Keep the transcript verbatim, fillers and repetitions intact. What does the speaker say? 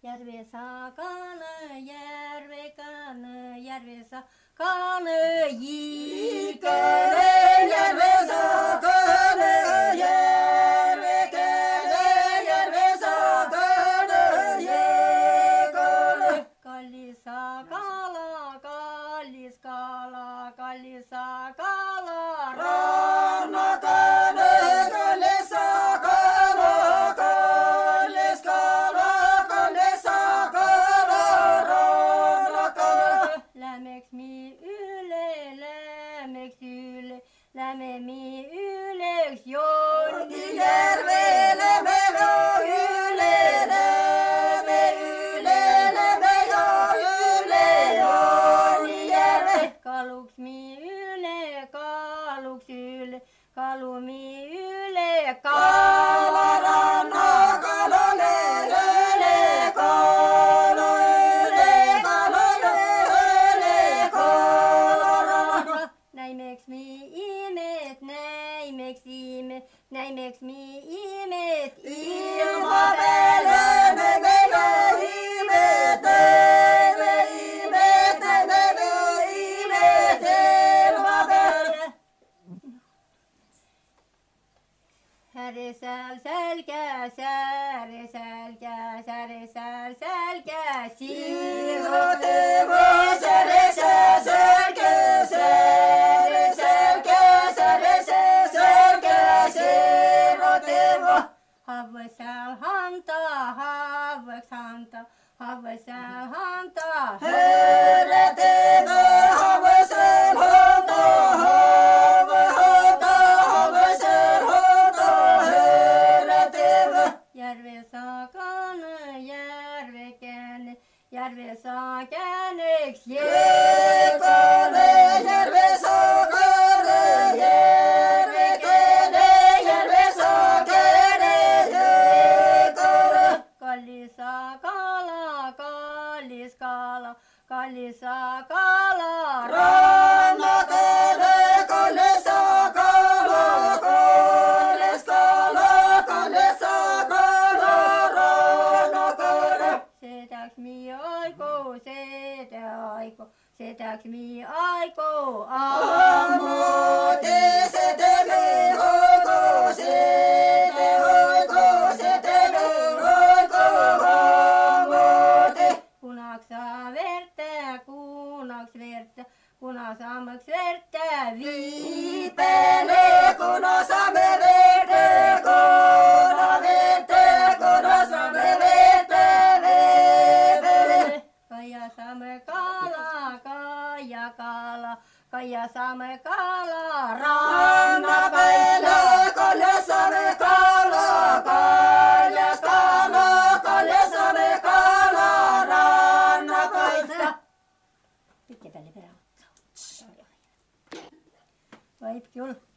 Järvesakane, järvekane, järvesakane, Ikene, järvesakane, järvekene, järvesakane, jääkene. Kallisakala, kalliskala, kallisakala, Rannakene, kallisakala, kalliskala, kallisakala, rannakene. Lämeks mi üle, lämeks üle, lämme mi üleks jooni Järvele me jo üle, lämme üle, lämme jo üle, Joonijärve. Kaluks mi üle, kaluks üle, kalu mi üle, Kalaranna, kalale üle, kalu üle, kalale üle, kalaranna. Näimeks mi imet, näimeks imet, näimeks mi imet, Ilma peale me käime imet, teeme imet, teeme imet, ilma peale. Säresel sälkäs, säresel käs, säresel sälkäs, Siiroteva, särese, särke, säre, särke, särese, särke, siiroteva. Havvesel hanta, havveks hanta, havvesel hanta, Hörreteva, havesel hanta, have, hanta, havesel hanta, hörreteva. Järvesakane, järvekene, järvesakeneks, Jääkene, järvesakene, järvekene, järvesakene, jääkene. kallisakala, kalliskala, kallisakala, Rannakene, kallisakala, kalliskala, kallisakala, rannakene. Sedäks mi aiko, sedä aiko, sedäks mi aiko, Ammuti seteme hoiko, sete hoiko, seteme hoiko, ammuti. kunaksa verte, kunaks verte, kunasamaks verte, Viipele, kuna saame vete, kuna vete, kuna saame vete, veepele. Kaia saame kala, kaia kala, kaia saame kala, Ranna peale, kaljas saame kala, kaljas kala, kaljas saame kala, ranna peale. Piti peale pere. Vaipki ol.